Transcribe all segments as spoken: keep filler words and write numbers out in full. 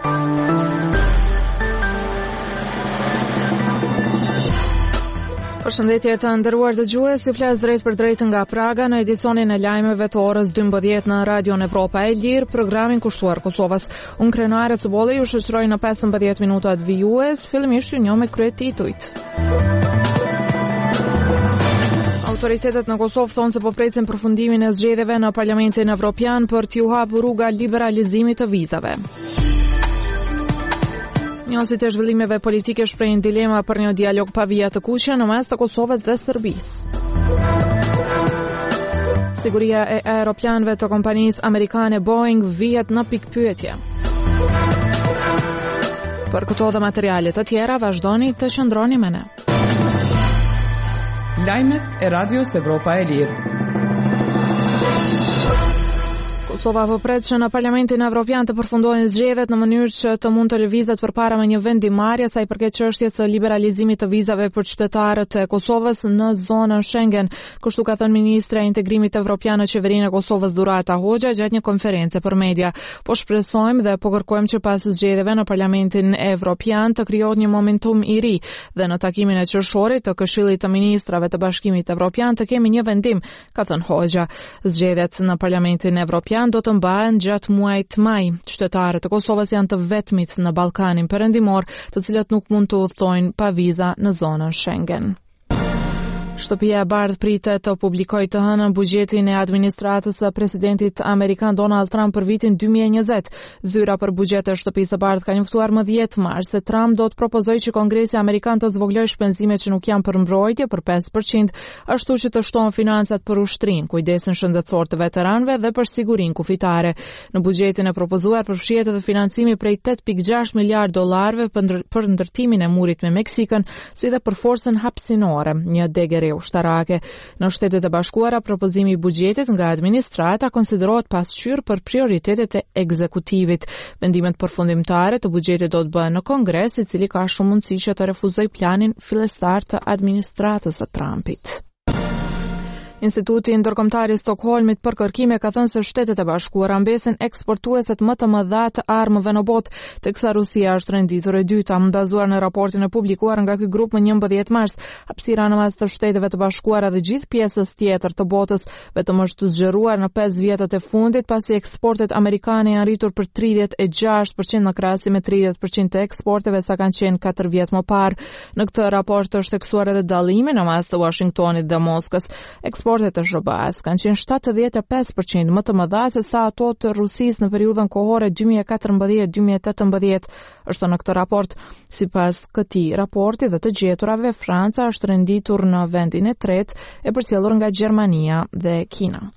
Përshëndetje të nderuar dëgjues, ju flas drejt për drejt nga Praga në edicionin e lajmeve të orës dymbëdhjetë në Radion Evropa e Lirë, programin kushtuar Kosovës. Unë Krenare Cubole ju shoqëroj në pesëmbëdhjetë minutat vijues, fillimisht ju njoh me kryet titujt. Autoritetet në Kosovë thonë se po presin përfundimin e zgjedhjeve në Parlamentin Evropian për t'u hapur rruga liberalizimit të vizave. Njësit e zhvillimeve politike shprehin dilema për një dialog pa vija të kuqe në mes të Kosovës dhe Serbisë. Siguria e aeroplanëve të kompanisë amerikane Boeing vihet në pikpyetje. Për këto dhe materiale të tjera, vazhdoni të qëndroni me ne. Lajmet e Radios Evropa e Lirë. Kosova po pret që në Parlamentin Evropian të përfundohen zgjedhjet në mënyrë që të mund të lëvizet përpara me një vendimarrje sa i përket çështjes së liberalizimit të vizave për qytetarët e Kosovës në zonën Schengen. Kështu ka thënë ministra e integrimit evropian në qeverinë e Kosovës Durata Hoxha gjatë një konference për media. Po shpresojmë dhe po kërkojmë që pas zgjedhjeve në Parlamentin Evropian të krijohet një momentum i ri dhe në takimin e qershorit të Këshillit të Ministrave të Bashkimit Evropian të kemi një vendim, ka thënë Hoxha. Zgjedhjet në Parlamentin Evropian do të mbahen gjatë muajit maj. Qytetarët e Kosovës janë të vetmit në Ballkanin Perëndimor, të cilët nuk mund të udhtojnë pa viza në zonën Schengen. Shtëpia e Bardhë pritet të publikojë të hënën buxhetin e administratës së presidentit amerikan Donald Trump për vitin dy mijë e njëzet. Zyra për buxhet e Shtëpisë së Bardhë ka njoftuar më dhjetë mars se Trump do të propozojë që Kongresi amerikan të zvoglojë shpenzimet që nuk janë për mbrojtje për pesë përqind, ashtu që të shtohen financat për ushtrinë, kujdesin shëndetësor të veteranëve dhe për sigurinë kufitare. Në buxhetin e propozuar përfshihet edhe financimi prej tetë pikë gjashtë miliardë dollarëve për ndërtimin e murit me Meksikën, si dhe për forcën hapësinore, një degë ushtarake. Në Shtetet e Bashkuara, propozimi i buxhetit nga administrata konsiderohet pasqyrë për prioritetet e ekzekutivit. Vendimet përfundimtare të buxhetit do të bëhen në Kongres, i cili ka shumë mundësi që të refuzojë planin fillestar të administratës së Trumpit. Instituti Ndërkombëtar i Stockholmit për kërkime ka thënë se Shtetet e Bashkuara mbesin eksportueset më të mëdha të armëve në botë, teksa Rusia është renditur e dyta. Bazuar në raportin e publikuar nga ky grup më njëmbëdhjetë mars, hapësira në mes të Shteteve të Bashkuara dhe gjithë pjesës tjetër të botës vetëm është zgjeruar në pesë vjetët e fundit, pasi eksportet amerikane janë rritur për tridhjetë e gjashtë përqind në krahasim me tridhjetë përqind të eksporteve sa kanë qenë katër vjet më parë. Në këtë raport është theksuar edhe dallimi në mes të Washingtonit dhe Moskës. Eksportet e zh b a-s kanë qenë shtatëdhjetë e pesë përqind më të mëdha se sa ato të Rusisë në periudhën kohore dy mijë e katërmbëdhjetë dy mijë e tetëmbëdhjetë, është në këtë raport. Sipas këtij raporti dhe të gjeturave, Franca është renditur në vendin e tretë, e përcjellur nga Gjermania dhe Kina.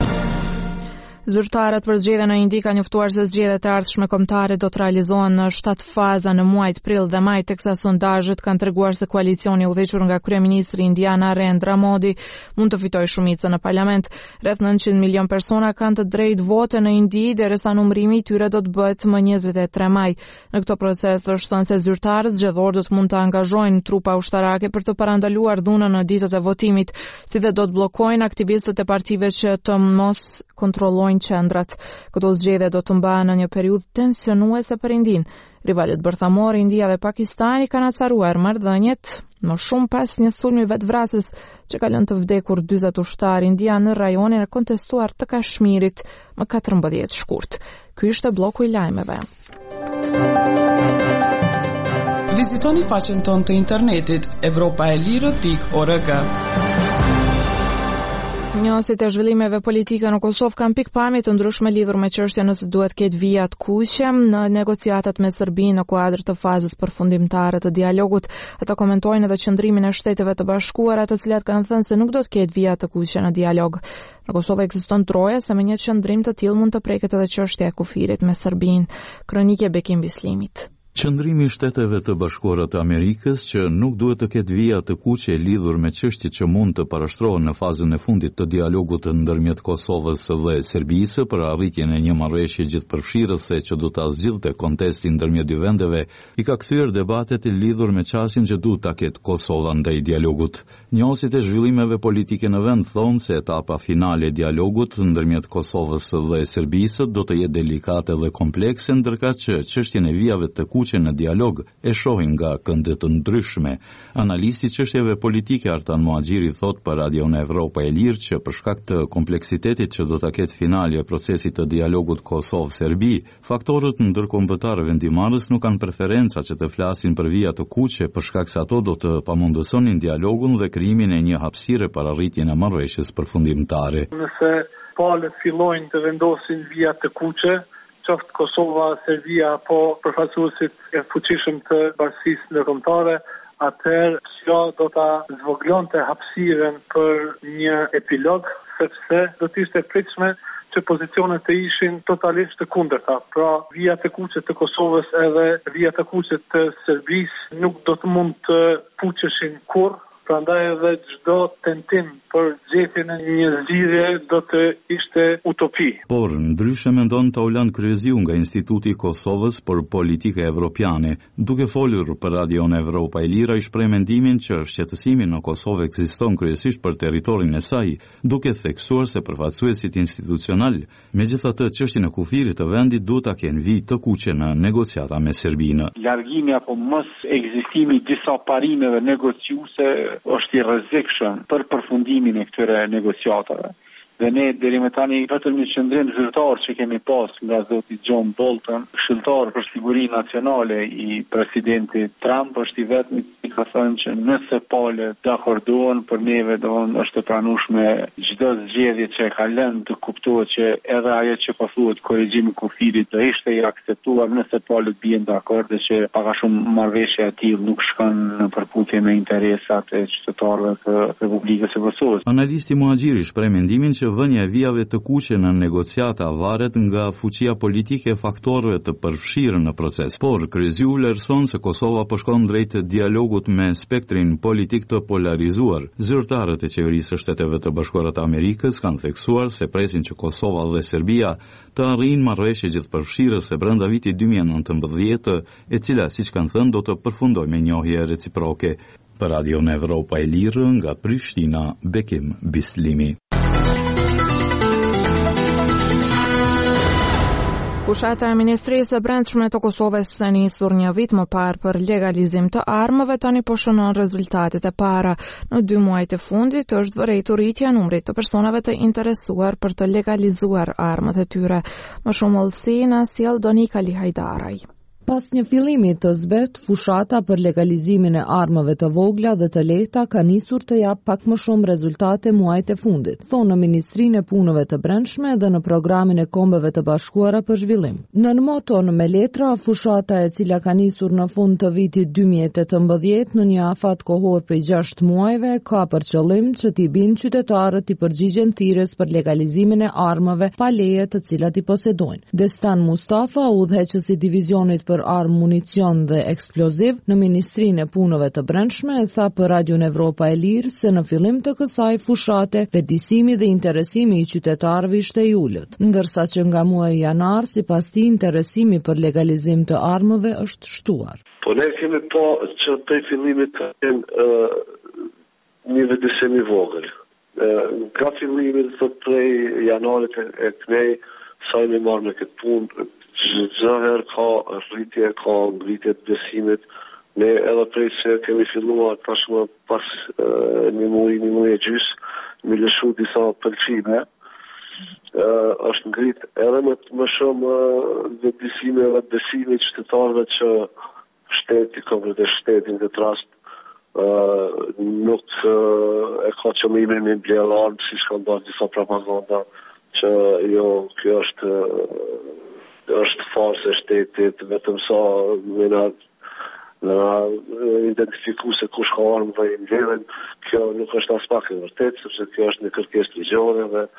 Zyrtarët për zgjedhjen në Indi kanë njoftuar se zgjedhjet e ardhshme kombëtare do të realizohen në shtatë faza në muajt prill dhe maj, teksa sondazhet kanë treguar se koalicioni i udhëhequr nga kryeministri indian Narendra Modi mund të fitojë shumicën në parlament. Rreth nëntëqind milion persona kanë të drejtë vote në Indi, derisa numrimi i tyre do të bëhet më njëzet e tre maj. Në këtë proces është thënë se zyrtarët zgjedhor do të mund të angazhojnë trupa ushtarake për të parandaluar dhunën në ditët e votimit, si dhe do të bllokojnë aktivistët e partive që të mos kontrollojnë qendrat. Këto zgjedhje do të mbahen në një periudhë tensionuese për Indin. Rivalet bërthamor, India dhe Pakistani, kanë acaruar marrëdhëniet më shumë pas një sulmi vetvrasës që ka lënë të vdekur dyzet ushtar indian në rajonin e kontestuar të Kashmirit më katërmbëdhjetë shkurt. Ky ishte bloku i lajmeve. Vizitoni faqen tonë të internetit evropaelire pikë org. Njësit e zhvillimeve politike në Kosovë kanë pikpamje të ndryshme lidhur me çështjen nëse duhet ketë vija të kuqe në negociatat me Serbinë në kuadër të fazës përfundimtare të dialogut. Ata komentojnë edhe qëndrimin e Shteteve të Bashkuara, të cilat kanë thënë se nuk do të ketë vija të kuqe në dialog. Në Kosovë ekziston troja se me një qëndrim të tillë mund të preket edhe çështja e kufirit me Serbinë. Kronike Bekim Bislimit. Qëndrimi i Shteteve të Bashkuara të Amerikës që nuk duhet të ketë vija të kuqe lidhur me çështjet që mund të parashtrohen në fazën e fundit të dialogut ndërmjet Kosovës dhe Serbisë për arritjen e një marrëveshje gjithëpërfshirëse që do ta zgjidhte kontestin ndërmjet dy vendeve, i ka kthyer debatet e lidhur me çastin që duhet ta ketë Kosova ndaj dialogut. Njohësit e zhvillimeve politike në vend thonë se etapa finale e dialogut ndërmjet Kosovës dhe Serbisë do të jetë delikate dhe komplekse, ndërkaq që çështjen e vijave të kuqe në dialog e shohin nga kënde të ndryshme. Analisti i çështjeve politike Artan Muhaxhiri thot për Radion Evropa e Lirë që për shkak të kompleksitetit që do ta ketë finali e procesit të dialogut Kosovë-Serbi, faktorët ndërkombëtar vendimarrës nuk kanë preferenca që të flasin për vija të kuqe për shkak se ato do të pamundësonin dialogun dhe krijimin e një hapësire për arritjen e marrëveshjes përfundimtare. Nëse palët fillojnë të vendosin vija të kuqe, qoftë Kosova, Serbia apo përfaqësuesit e fuqishëm të bashkisë ndërkombëtare, atëherë kjo do ta zvoglonte hapësiren për një epilog, sepse do të ishte pritshme që pozicionet të ishin totalisht të kundërta. Pra, vija të kuqe të Kosovës edhe vija të kuqe të Serbisë nuk do të mund të puqeshin kurrë. Prandaj edhe çdo tentim për gjetjen e një zgjidhje do të ishte utopi. Por ndryshe mendon Tauland Kryeziu nga Instituti i Kosovës për Politikë Evropiane, duke folur për Radion Evropa e Lirë, ai shpreh mendimin që shqetësimi në Kosovë ekziston kryesisht për territorin e saj, duke theksuar se përfaqësuesit institucional, megjithatë çështjen e kufirit të vendit duhet ta kenë vijë të kuqe në negociata me Serbinë. Largimi apo mos ekzistimi i disa parimeve negociuese është i rrezikshëm për përfundimin e këtyre negociatave. Dhe ne deri më tani vetëm një qendrim zyrtar që kemi pas nga zoti John Bolton, këshilltar për siguri nacionale i presidentit Trump, është i vetmi i ka thënë që nëse palët dakordohen për neve do është të pranueshme çdo zgjedhje që e ka lënë të kuptohet që edhe ajo që po thuhet korrigjimi i kufirit do ishte i akceptuar nëse palët bien dakord dhe që paka shumë marrëveshje e tillë nuk shkon në përputhje me interesat e qytetarëve të Republikës së Kosovës. Analisti Muhaxhiri shpreh mendimin që vënia e vijave të kuqe në negociata varet nga fuqia politike e faktorëve të përfshirë në proces. Por Kryeziu vlerëson se Kosova po shkon drejt dialogut me spektrin politik të polarizuar. Zyrtarët e qeverisë së Shteteve të Bashkuara të Amerikës kanë theksuar se presin që Kosova dhe Serbia të arrijnë marrëveshje gjithëpërfshirëse brenda vitit dy mijë e nëntëmbëdhjetë, e cila, siç kanë thënë, do të përfundojë me njohje reciproke. Për Radion Evropa e Lirë nga Prishtina, Bekim Bislimi. Fushata e Ministrisë së Brendshme të Kosovës e nisur një vit më parë për legalizim të armëve tani po shënon rezultatet e para. Në dy muajt e fundit është vërejtur rritja e numrit të personave të interesuar për të legalizuar armët e tyre. Më shumë hollësi na sjell Donika Lihajdaraj. Pas një fillimi të zbet, fushata për legalizimin e armëve të vogla dhe të lehta ka nisur të jap pak më shumë rezultate muajt e fundit, thonë në Ministrinë e Punëve të Brendshme dhe në Programin e Kombeve të Bashkuara për Zhvillim. Në moton me letra, fushata e cila ka nisur në fund të vitit dy mijë e tetëmbëdhjetë në një afat kohor prej gjashtë muajve, ka për qëllim që t'i binë qytetarët i përgjigjen thirrjes për legalizimin e armëve pa leje të cilat i posedojnë. Destan Mustafa, udhëheqësi i divizionit për armë, municion dhe eksploziv në Ministrinë e Punëve të Brendshme, e tha për Radion Evropa e Lirë se në fillim të kësaj fushate vetëdijsimi dhe interesimi i qytetarëve ishte i ulët, ndërsa që nga muaji janar sipas tij interesimi për legalizim të armëve është shtuar. Po ne kemi po që prej fillimit të kemë uh, një vetëdijsim i vogël. Uh, nga fillimi të prej janarit e, e kënej sa jemi marrë me këtë punë, çdo herë ka rritje, ka ngritje të besimit. Ne edhe prej se kemi filluar tashmë pas uh, një muaj, një muaj e gjys, me lëshu disa pëlqime, uh, është ngrit edhe më, më shumë uh, dhe besime dhe besime të qytetarëve që shteti, konkretisht shteti në këtë rast, uh, nuk uh, e ka qëllimin me mbledh armë, si shka ndarë disa propaganda, që jo, kjo është uh, është farë e shtetit, vetëm sa me na, me na identifiku se kush ka armë dhe i mbledhen, kjo nuk është as pak e vërtet, sepse kjo është një kërkesë ligjore dhe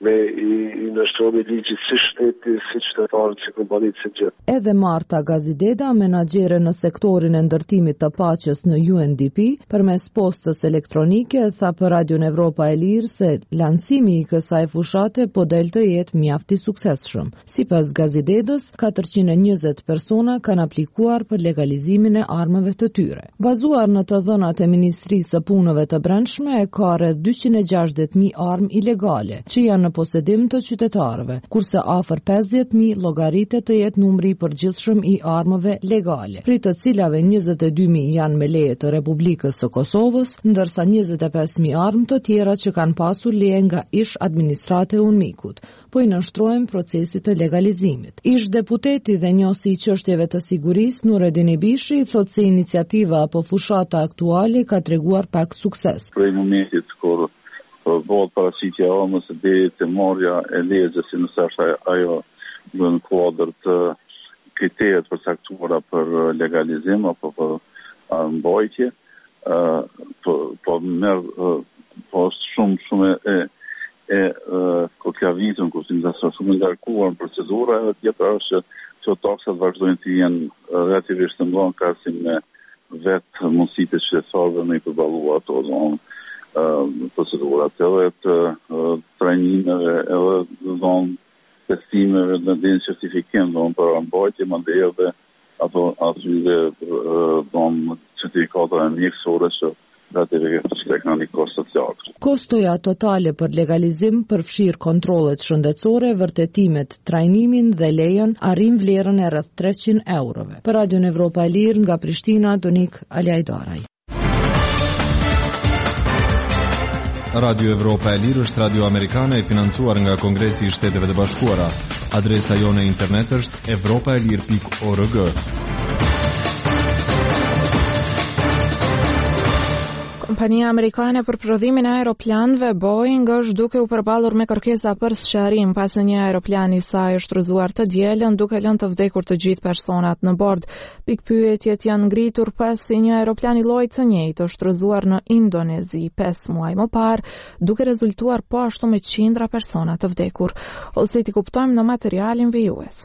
me i, i nështromi ligjit si shteti, si qytetarët, si kompanitë, si gjithë. Edhe Marta Gazideda, menaxhere në sektorin e ndërtimit të paqes në U N D P, përmes postës elektronike, tha për Radion Evropa e Lirë se lancimi i kësaj fushate po del të jetë mjaft i suksesshëm. Sipas Gazidedës, katërqind e njëzet persona kanë aplikuar për legalizimin e armëve të tyre. Bazuar në të dhënat e Ministrisë së Punëve të Brendshme, e ka rreth dyqind e gjashtëdhjetë mijë armë ilegale, që janë në posedim të qytetarëve, kurse afër pesëdhjetë mijë llogaritet të jetë numri i përgjithshëm i armëve legale, prej të cilave njëzet e dy mijë janë me leje të Republikës së Kosovës, ndërsa njëzet e pesë mijë armë të tjera që kanë pasur leje nga ish administrate e UNMIK-ut, po i nënshtrohen procesit të legalizimit. Ish deputeti dhe njohësi i çështjeve të sigurisë Nureddin Ibishi thotë se iniciativa apo fushata aktuale ka treguar pak sukses. Prej momentit kur bëhet paraqitja e armës deri te marrja e lezës, si nëse është ajo në kuadër të kriteret përcaktuara për legalizim apo për mbajtje, po po merr po është shumë shumë e e koklavitën, kur si nda shumë ngarkuar në procedura, edhe tjetër është që taksat vazhdojnë të jenë relativisht të mëdha krahasim me vetë mundësitë e qytetarëve me i përballuar ato zonë procedurat edhe të trajnimeve edhe zonë testimeve dhe dhe në certifikim zonë për mbajtje, mandej edhe ato aty dhe zonë certifikata e mjekësore që Kostoja totale për legalizim përfshir kontrollet shëndetësore, vërtetimet, trajnimin dhe lejen arrin vlerën e rreth treqind eurove. Për Radion Evropa e Lirë nga Prishtina, Donik Alajdaraj. Radio Evropa e Lirë është radio amerikane e financuar nga Kongresi i Shteteve të Bashkuara. Adresa jone internet është evropaelir pikë org. Kompania amerikane për prodhimin e aeroplanëve Boeing është duke u përballur me kërkesa për sqarim pas një aeroplan i saj shtrëzuar të dielën duke lënë të vdekur të gjithë personat në bord. Pikpyetjet janë ngritur pasi një aeroplan i llojit të njëjtë është shtrëzuar në Indonezi pesë muaj më parë, duke rezultuar po ashtu me qindra persona të vdekur. Ose ti kuptojmë në materialin vijues.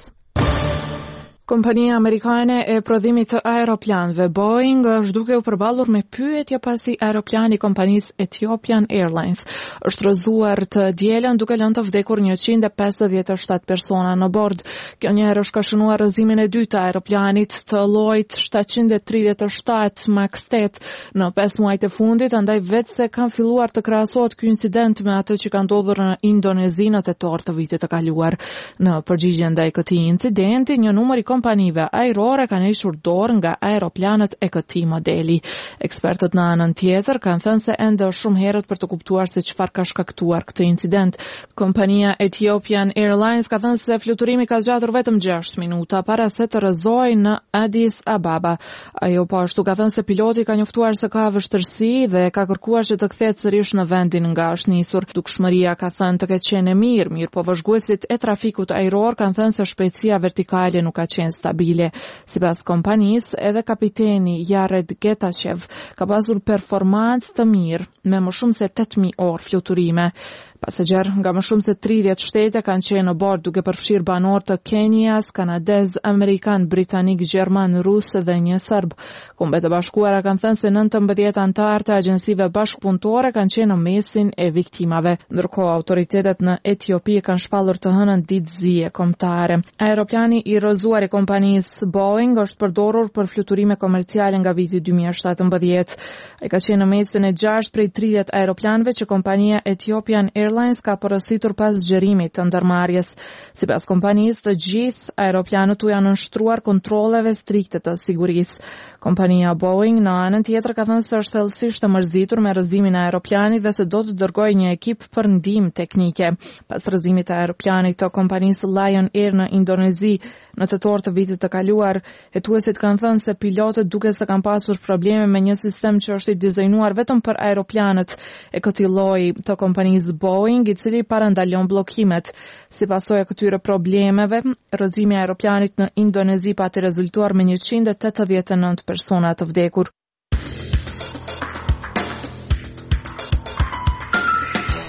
Kompania amerikane e prodhimit të aeroplanëve Boeing është duke u përballur me pyetje pasi aeroplani i kompanisë Ethiopian Airlines është shtrëzuar të dielën duke lënë të vdekur njëqind e pesëdhjetë e shtatë persona në bord. Kjo njëherë është ka shënuar rrëzimin e dytë të aeroplanit të llojit shtatëqind e tridhjetë e shtatë Max opt në pesë muajt e fundit, andaj vetë se kanë filluar të krahasohet ky incident me atë që ka ndodhur në Indonezi në tetor të vitit të kaluar. Në përgjigje ndaj këtij incidenti, një numër i kompanive ajrore kanë hequr dorë nga aeroplanët e këtij modeli. Ekspertët në anën tjetër kanë thënë se ende është shumë herët për të kuptuar se çfarë ka shkaktuar këtë incident. Kompania Ethiopian Airlines ka thënë se fluturimi ka zgjatur vetëm gjashtë minuta para se të rrëzojë në Addis Ababa. Ajo po ashtu ka thënë se piloti ka njoftuar se ka vështirësi dhe ka kërkuar që të kthehet sërish në vendin nga është nisur. Dukshmëria ka thënë të ketë qenë mirë, mirë po vëzhguesit e trafikut ajror kanë thënë se shpejtësia vertikale nuk ka qenë stabile. Sipas kompanisë, edhe kapiteni Jared Getachev ka pasur performancë të mirë me më shumë se tetë mijë orë fluturime. Pasagerë nga më shumë se tridhjetë shtete kanë qenë në bord duke përfshirë banor të Kenias, kanadez, amerikan, britanik, gjerman, rus dhe një serb. Kombet e Bashkuara kanë thënë se nëntëmbëdhjetë anëtar të agjensive bashkëpunëtore kanë qenë në mesin e viktimave. Ndërkohë autoritetet në Etiopi kanë shpallur të hënën ditëzie kombëtare. Aeroplani i rrëzuar i kompanisë Boeing është përdorur për fluturime komerciale nga viti dy mijë e shtatëmbëdhjetë. Ai ka qenë në mesin e gjashtë prej tridhjetë aeroplanëve që kompania Ethiopian Airlines ka porositur pas zgjerimit të ndërmarrjes. Sipas kompanisë, të gjithë aeroplanët u janë nënshtruar kontrolleve strikte të sigurisë. Kompania Boeing në anën tjetër ka thënë se është thellësisht e mërzitur me rrëzimin e aeroplanit dhe se do të dërgojë një ekip për ndihmë teknike. Pas rrëzimit të aeroplanit të kompanisë Lion Air në Indonezi në tetor të vitit të kaluar, hetuesit kanë thënë se pilotët duket se kanë pasur probleme me një sistem që është i dizajnuar vetëm për aeroplanët e këtij lloji të kompanisë Boeing, i cili parandalon bllokimet. Si pasojë e këtyre problemeve, rrëzimi i aeroplanit në Indonezi pati rezultuar me njëqind e tetëdhjetë e nëntë persona të vdekur.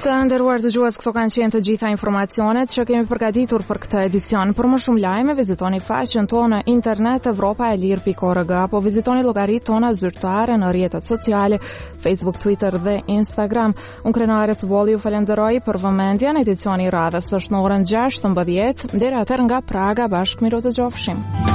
Të nderuar dëgjues, këto kanë qenë të gjitha informacionet që kemi përgatitur për këtë edicion. Për më shumë lajme, vizitoni faqen tonë internet europa e lirë pikë org apo vizitoni llogaritë tona zyrtare në rrjetet sociale, Facebook, Twitter dhe Instagram. Unë Krenare Futbolli ju falenderoj për vëmendjen. Edicioni i radhës është në orën gjashtë e mbëdhjetë. Deri atëherë nga Praga, bashkë miru të gjofshim.